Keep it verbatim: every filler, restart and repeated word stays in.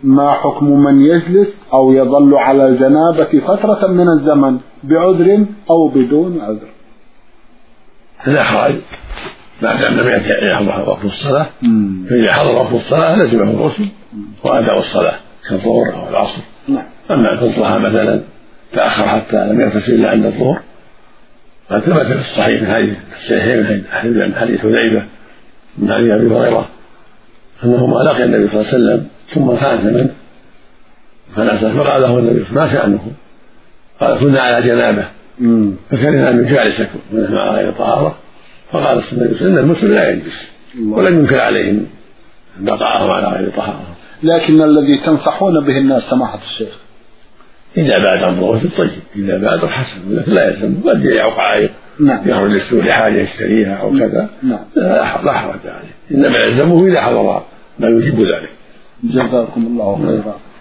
ما حكم من يجلس أو يظل على الجنابة فترة من الزمن بعذر أو بدون عذر؟ لا حرج ما دام لم يحضر وقت الصلاة، فإذا حضر وقت الصلاة لزمه الغسل وأداء الصلاة كالظهر أو العصر. أما أن تطلع مثلا تأخر حتى لم يغتسل إلا عند الظهر، قد ثبت في الصحيح من هذه الصحيحين من حديث حذيفة من حديث أبي هريرة أنهما لقي النبي صلى الله عليه وسلم ثم خانث منه فنزل فقال له النبي ما شأنه؟ قال كنا على جنابه فكرهنا أن نجالسكم ونحن على غير طهارة، فقال النبي إن المسلم لا يجلس ولم ينكر عليهم بقاءهم على غير طهارة. لكن الذي تنصحون به الناس سماحة الشيخ إذا بعد الظهر في الطيب، إذا بعد حسن، لكن لا يلزم قد يعوق عائق يخرج للسوق لحاجة يشتريها أو كذا لا حرج عليه، إنما يلزمه إذا حضر ما يجيب ذلك. جزاكم الله خيرا.